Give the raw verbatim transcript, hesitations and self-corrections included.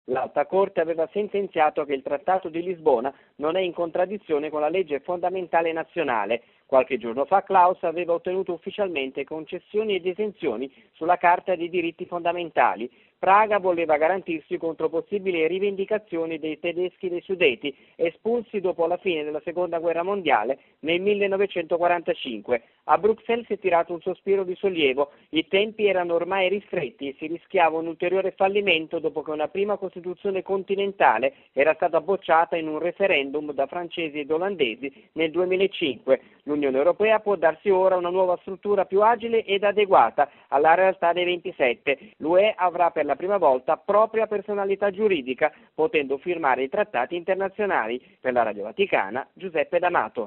L'Alta Corte aveva sentenziato che il Trattato di Lisbona non è in contraddizione con la legge fondamentale nazionale. Qualche giorno fa Klaus aveva ottenuto ufficialmente concessioni ed esenzioni sulla Carta dei diritti fondamentali. Praga voleva garantirsi contro possibili rivendicazioni dei tedeschi dei Sudeti, espulsi dopo la fine della Seconda Guerra Mondiale nel millenovecentoquarantacinque. A Bruxelles si è tirato un sospiro di sollievo, i tempi erano ormai ristretti e si rischiava un ulteriore fallimento dopo che una prima Costituzione continentale era stata bocciata in un referendum da francesi ed olandesi nel duemilacinque. L'Unione Europea può darsi ora una nuova struttura più agile ed adeguata alla realtà dei ventisette. L'U E avrà per la prima volta propria personalità giuridica, potendo firmare i trattati internazionali. Per la Radio Vaticana, Giuseppe D'Amato.